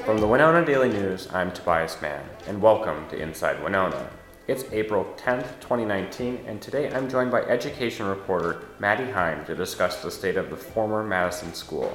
From the Winona Daily News, I'm Tobias Mann, and welcome to Inside Winona. It's April 10th, 2019, and today I'm joined by education reporter Maddie Heim to discuss the state of the former Madison School.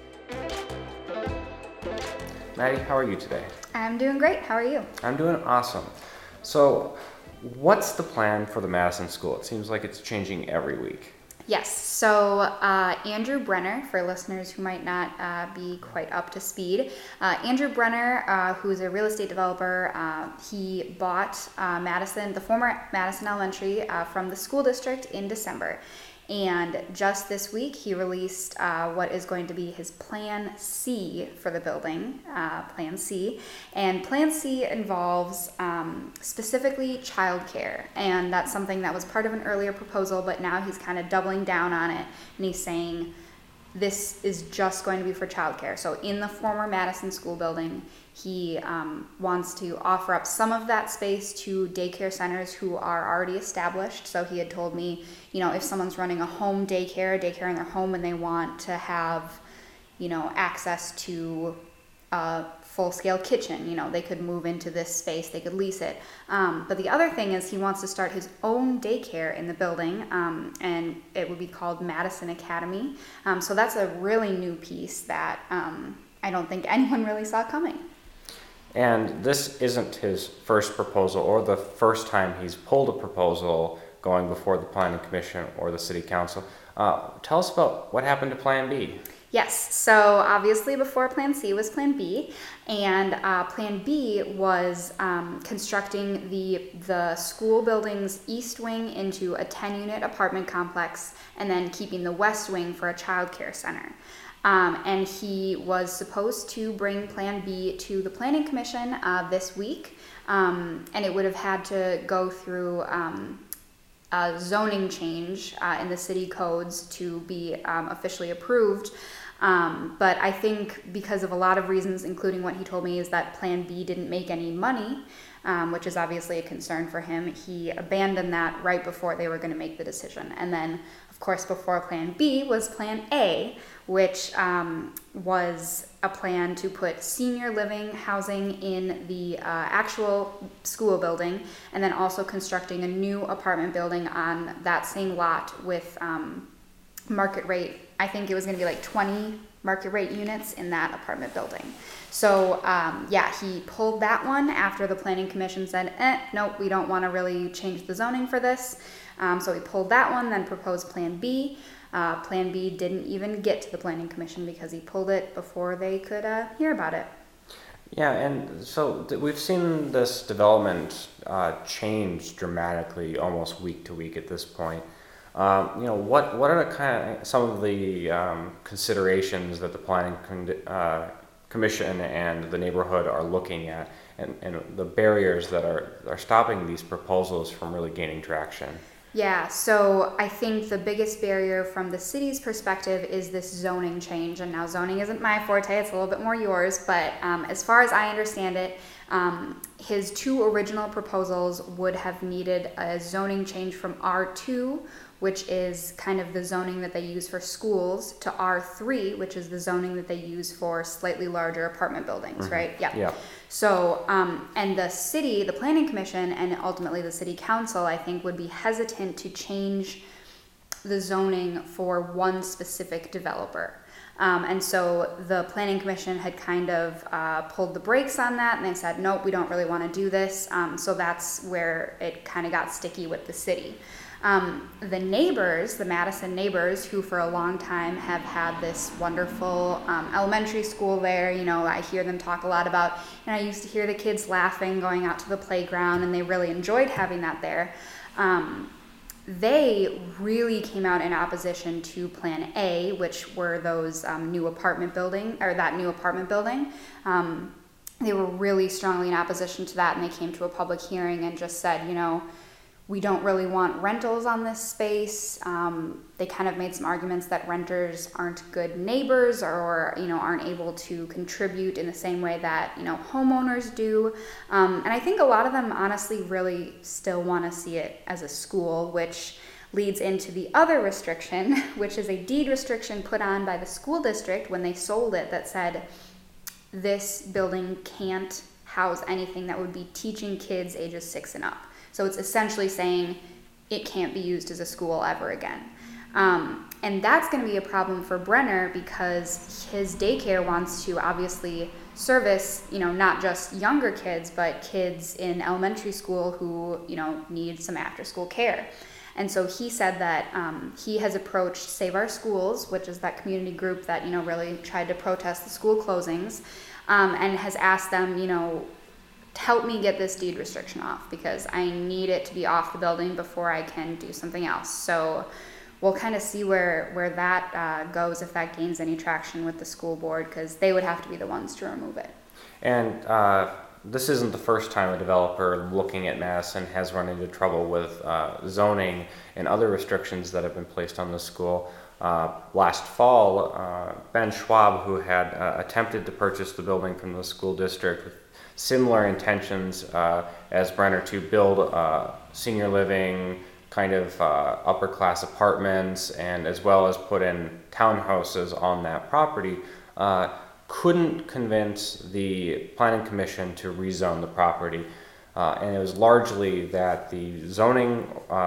Maddie, how are you today? I'm doing great. How are you? I'm doing awesome. So, what's the plan for the Madison School? It seems like it's changing every week. Yes. So Andrew Brenner, for listeners who might not be quite up to speed, Andrew Brenner, who's a real estate developer, he bought the former Madison Elementary from the school district in December. And just this week, he released what is going to be his Plan C for the building, Plan C. And Plan C involves specifically childcare. And that's something that was part of an earlier proposal, but now he's kind of doubling down on it. And he's saying this is just going to be for childcare. So in the former Madison School building, he wants to offer up some of that space to daycare centers who are already established. So he had told me, if someone's running a home daycare in their home and they want to have, access to a full-scale kitchen, they could move into this space, they could lease it. But the other thing is he wants to start his own daycare in the building, and it would be called Madison Academy. So that's a really new piece that I don't think anyone really saw coming. And this isn't his first proposal or the first time he's pulled a proposal going before the Planning Commission or the City Council. Tell us about what happened to Plan B. Yes, so obviously before Plan C was Plan B, and Plan B was constructing the school building's east wing into a 10-unit apartment complex and then keeping the west wing for a child care center. And he was supposed to bring Plan B to the Planning Commission this week, and it would have had to go through a zoning change in the city codes to be officially approved. But I think because of a lot of reasons, including what he told me is that Plan B didn't make any money, which is obviously a concern for him, he abandoned that right before they were going to make the decision. And then, of course, before Plan B was Plan A, which was a plan to put senior living housing in the actual school building, and then also constructing a new apartment building on that same lot with market rate. I think it was going to be like 20 market rate units in that apartment building. So he pulled that one after the Planning Commission said, nope, we don't want to really change the zoning for this. So he pulled that one, then proposed Plan B. Plan B didn't even get to the Planning Commission because he pulled it before they could hear about it. Yeah, and so we've seen this development change dramatically almost week to week at this point. What are some of the considerations that the Planning Commission and the neighborhood are looking at, and the barriers that are stopping these proposals from really gaining traction? Yeah, so I think the biggest barrier from the city's perspective is this zoning change. And now zoning isn't my forte, it's a little bit more yours. But as far as I understand it, his two original proposals would have needed a zoning change from R2, which is kind of the zoning that they use for schools, to R3, which is the zoning that they use for slightly larger apartment buildings, mm-hmm. Right? Yeah. So, and the city, the Planning Commission, and ultimately the City Council, I think, would be hesitant to change the zoning for one specific developer. And so the Planning Commission had kind of pulled the brakes on that, and they said, nope, we don't really want to do this. So that's where it kind of got sticky with the city. The neighbors, the Madison neighbors, who for a long time have had this wonderful elementary school there, I hear them talk a lot about, and I used to hear the kids laughing going out to the playground, and they really enjoyed having that there. They really came out in opposition to Plan A, which were those new apartment building. They were really strongly in opposition to that, and they came to a public hearing and just said, we don't really want rentals on this space. They kind of made some arguments that renters aren't good neighbors or aren't able to contribute in the same way that, homeowners do. And I think a lot of them honestly really still want to see it as a school, which leads into the other restriction, which is a deed restriction put on by the school district when they sold it that said this building can't house anything that would be teaching kids ages 6 and up. So it's essentially saying it can't be used as a school ever again. And that's going to be a problem for Brenner because his daycare wants to obviously service, not just younger kids, but kids in elementary school who, need some after school care. And so he said that he has approached Save Our Schools, which is that community group that, really tried to protest the school closings, and has asked them, help me get this deed restriction off because I need it to be off the building before I can do something else. So we'll kind of see where that goes, if that gains any traction with the school board, because they would have to be the ones to remove it. And this isn't the first time a developer looking at Madison has run into trouble with zoning and other restrictions that have been placed on the school. Last fall, Ben Schwab, who had attempted to purchase the building from the school district with similar intentions as Brenner to build senior living, kind of upper class apartments, and as well as put in townhouses on that property, couldn't convince the planning commission to rezone the property. And it was largely that the zoning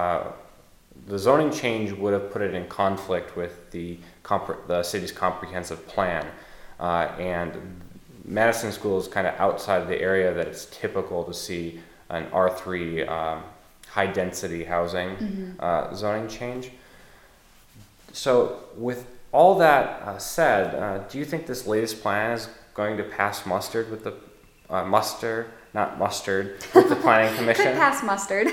change would have put it in conflict with the city's comprehensive plan. And Madison School is kind of outside the area that it's typical to see an R3 high density housing zoning change. So with all that said, do you think this latest plan is going to pass muster with the with the planning commission? Could pass mustard,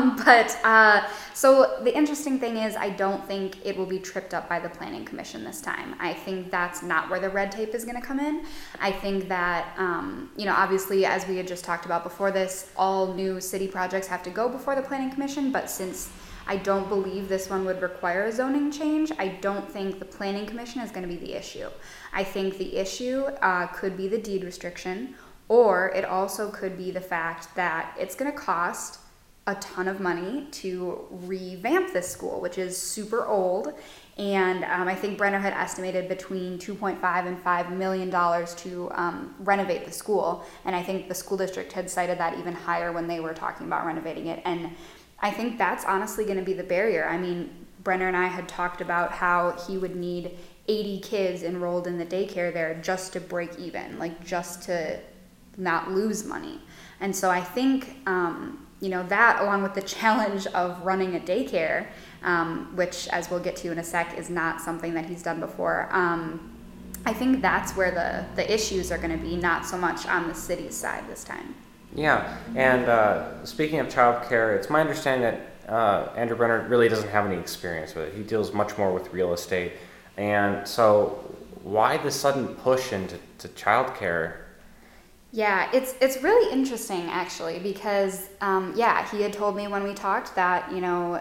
so the interesting thing is I don't think it will be tripped up by the planning commission this time. I think that's not where the red tape is going to come in. I think that obviously, as we had just talked about before this, all new city projects have to go before the planning commission, but since I don't believe this one would require a zoning change, I don't think the planning commission is going to be the issue. I think the issue could be the deed restriction, or it also could be the fact that it's going to cost a ton of money to revamp this school, which is super old. And I think Brenner had estimated between $2.5 and $5 million to renovate the school. And I think the school district had cited that even higher when they were talking about renovating it. And I think that's honestly going to be the barrier. I mean, Brenner and I had talked about how he would need 80 kids enrolled in the daycare there just to break even, like just to not lose money. And so I think, that along with the challenge of running a daycare, which as we'll get to in a sec is not something that he's done before, I think that's where the issues are going to be, not so much on the city's side this time. Yeah, and speaking of childcare, it's my understanding that Andrew Brenner really doesn't have any experience with it. He deals much more with real estate. And so why the sudden push into childcare? Yeah, it's really interesting actually because he had told me when we talked that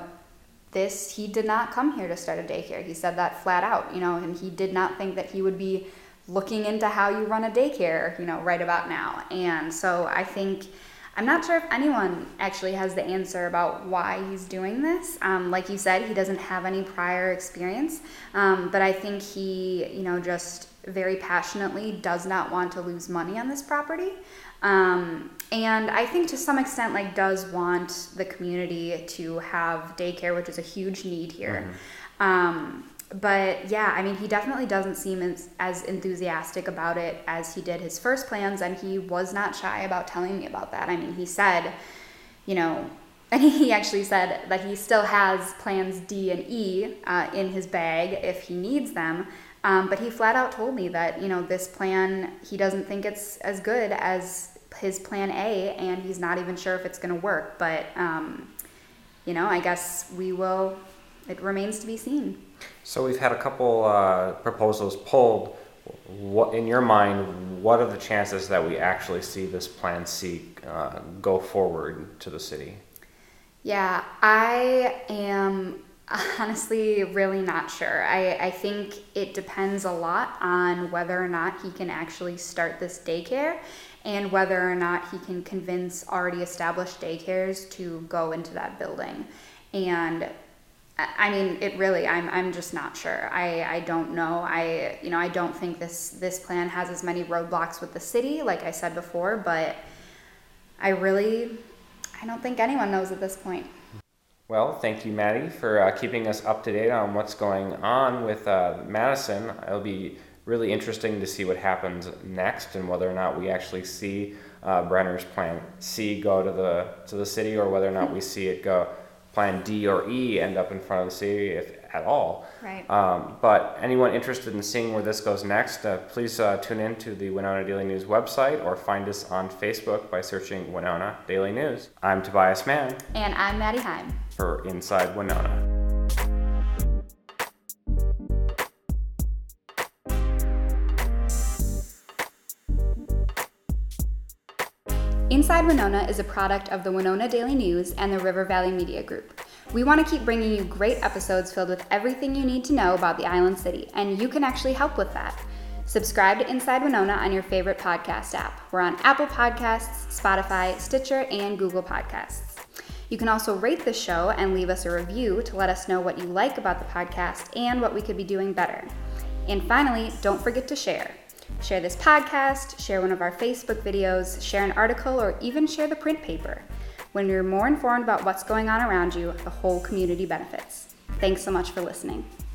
he did not come here to start a daycare. He said that flat out, and he did not think that he would be looking into how you run a daycare, right about now. And so I think I'm not sure if anyone actually has the answer about why he's doing this. Like you said, he doesn't have any prior experience, but I think he, just very passionately does not want to lose money on this property. And I think to some extent, does want the community to have daycare, which is a huge need here. But yeah, I mean, he definitely doesn't seem as enthusiastic about it as he did his first plans, and he was not shy about telling me about that. I mean, he said, and he actually said that he still has plans D and E in his bag if he needs them. But he flat out told me that, this plan, he doesn't think it's as good as his plan A, and he's not even sure if it's going to work. But, I guess it remains to be seen. So we've had a couple proposals pulled. What, in your mind, what are the chances that we actually see this Plan C go forward to the city? Yeah, I am honestly really not sure. I think it depends a lot on whether or not he can actually start this daycare and whether or not he can convince already established daycares to go into that building. And I mean, I'm just not sure. I don't know. I don't think this plan has as many roadblocks with the city, like I said before, but I don't think anyone knows at this point. Well, thank you, Maddie, for keeping us up to date on what's going on with Madison. It'll be really interesting to see what happens next and whether or not we actually see Brenner's Plan C go to the city, or whether or not we see it go Plan D or E end up in front of the city, if at all. Right. But anyone interested in seeing where this goes next, please tune in to the Winona Daily News website or find us on Facebook by searching Winona Daily News. I'm Tobias Mann. And I'm Maddie Heim. For Inside Winona. Inside Winona is a product of the Winona Daily News and the River Valley Media Group. We want to keep bringing you great episodes filled with everything you need to know about the Island City, and you can actually help with that. Subscribe to Inside Winona on your favorite podcast app. We're on Apple Podcasts, Spotify, Stitcher, and Google Podcasts. You can also rate the show and leave us a review to let us know what you like about the podcast and what we could be doing better. And finally, don't forget to share. Share this podcast, share one of our Facebook videos, share an article, or even share the print paper. When you're more informed about what's going on around you, the whole community benefits. Thanks so much for listening.